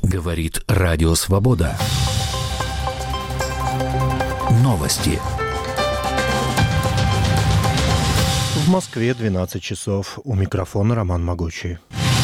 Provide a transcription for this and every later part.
Говорит Радио Свобода. Новости. В Москве 12 часов. У микрофона Роман Могучий.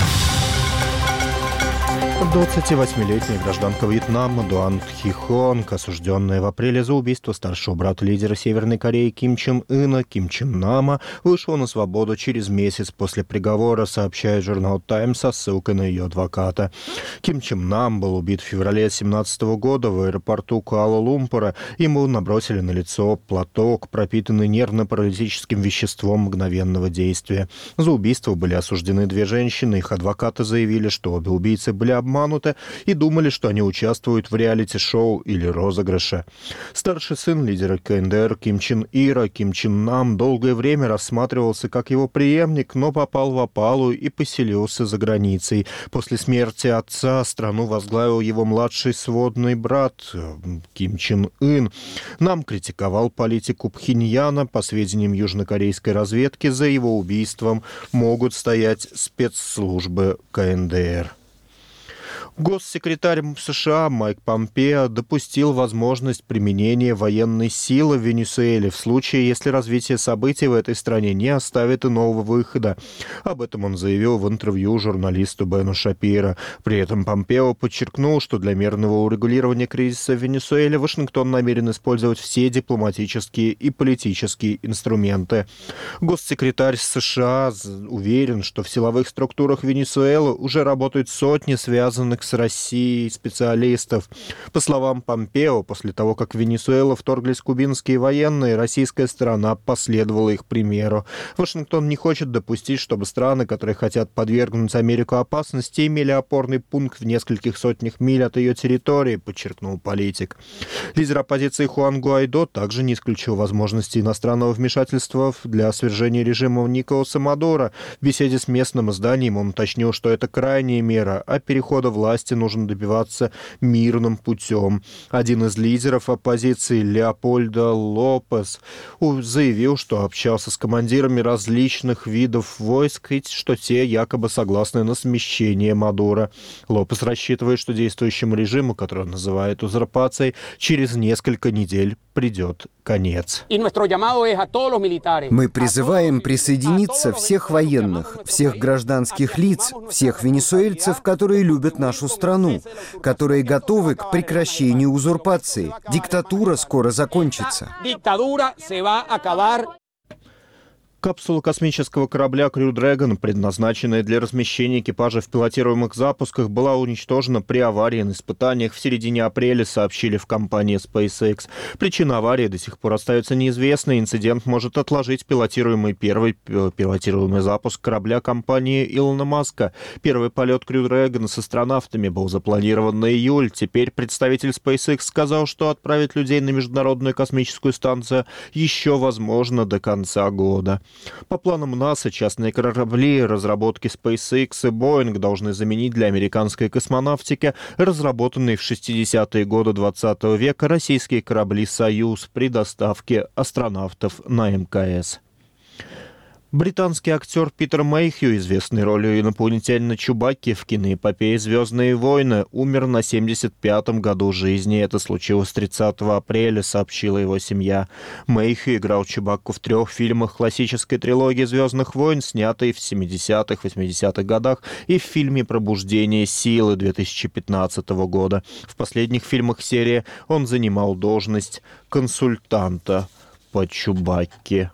28-летняя гражданка Вьетнама Дуан Тхи Хонг, осужденная в апреле за убийство старшего брата лидера Северной Кореи Ким Чен Ына, Ким Чен Нама, вышла на свободу через месяц после приговора, сообщает журнал «Таймс» со ссылкой на ее адвоката. Ким Чен Нам был убит в феврале 2017 года в аэропорту Куала-Лумпура. Ему набросили на лицо платок, пропитанный нервно-паралитическим веществом мгновенного действия. За убийство были осуждены две женщины. Их адвокаты заявили, что обе убийцы были обмануты и думали, что они участвуют в реалити-шоу или розыгрыше. Старший сын лидера КНДР Ким Чен Ира, Ким Чен Нам, долгое время рассматривался как его преемник, но попал в опалу и поселился за границей. После смерти отца страну возглавил его младший сводный брат Ким Чен Ын. Нам критиковал политику Пхеньяна. По сведениям южнокорейской разведки, за его убийством могут стоять спецслужбы КНДР. Госсекретарь США Майк Помпео допустил возможность применения военной силы в Венесуэле в случае, если развитие событий в этой стране не оставит иного выхода. Об этом он заявил в интервью журналисту Бену Шапиро. При этом Помпео подчеркнул, что для мирного урегулирования кризиса в Венесуэле Вашингтон намерен использовать все дипломатические и политические инструменты. Госсекретарь США уверен, что в силовых структурах Венесуэлы уже работают сотни связанных с Россией специалистов. По словам Помпео, после того, как в Венесуэлу вторглись кубинские военные, российская сторона последовала их примеру. Вашингтон не хочет допустить, чтобы страны, которые хотят подвергнуть Америку опасности, имели опорный пункт в нескольких сотнях миль от ее территории, подчеркнул политик. Лидер оппозиции Хуан Гуайдо также не исключил возможности иностранного вмешательства для свержения режима Николаса Мадуро. В беседе с местным изданием он уточнил, что это крайняя мера, а перехода власти нужно добиваться мирным путем. Один из лидеров оппозиции, Леопольдо Лопес, заявил, что общался с командирами различных видов войск и что те якобы согласны на смещение Мадуро. Лопес рассчитывает, что действующему режиму, который он называет узурпацией, через несколько недель придет конец. Мы призываем присоединиться всех военных, всех гражданских лиц, всех венесуэльцев, которые любят нашу страну, которые готовы к прекращению узурпации. Диктатура скоро закончится. Капсула космического корабля Crew Dragon, предназначенная для размещения экипажа в пилотируемых запусках, была уничтожена при аварии на испытаниях в середине апреля, сообщили в компании SpaceX. Причина аварии до сих пор остается неизвестной. Инцидент может отложить первый пилотируемый запуск корабля компании Илона Маска. Первый полет Crew Dragon с астронавтами был запланирован на июль. Теперь представитель SpaceX сказал, что отправить людей на Международную космическую станцию еще возможно до конца года. По планам НАСА, частные корабли разработки SpaceX и Boeing должны заменить для американской космонавтики разработанные в 60-е годы 20 века российские корабли «Союз» при доставке астронавтов на МКС. Британский актер Питер Мэйхью, известный ролью инопланетянина Чубакки в киноэпопее «Звездные войны», умер на 75-м году жизни. Это случилось 30 апреля, сообщила его семья. Мэйхью играл Чубакку в 3 фильмах классической трилогии «Звездных войн», снятой в 70-х, 80-х годах, и в фильме «Пробуждение силы» 2015 года. В последних фильмах серии он занимал должность консультанта по Чубакке.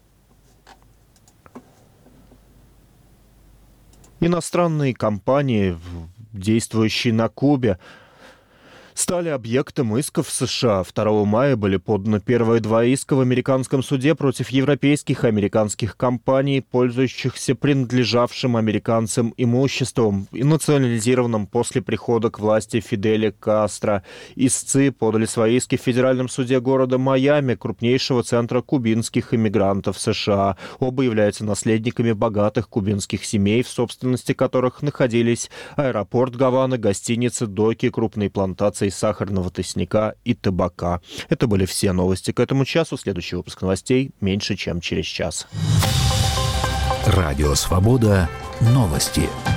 Иностранные компании, действующие на Кубе, стали объектом исков США. 2 мая были поданы первые 2 иска в американском суде против европейских и американских компаний, пользующихся принадлежавшим американцам имуществом и национализированным после прихода к власти Фиделя Кастро. Истцы подали свои иски в Федеральном суде города Майами, крупнейшего центра кубинских иммигрантов США. Оба являются наследниками богатых кубинских семей, в собственности которых находились аэропорт Гаваны, гостиницы, доки, крупные плантации сахарного тростника и табака. Это были все новости к этому часу. Следующий выпуск новостей меньше, чем через час. Радио Свобода. Новости.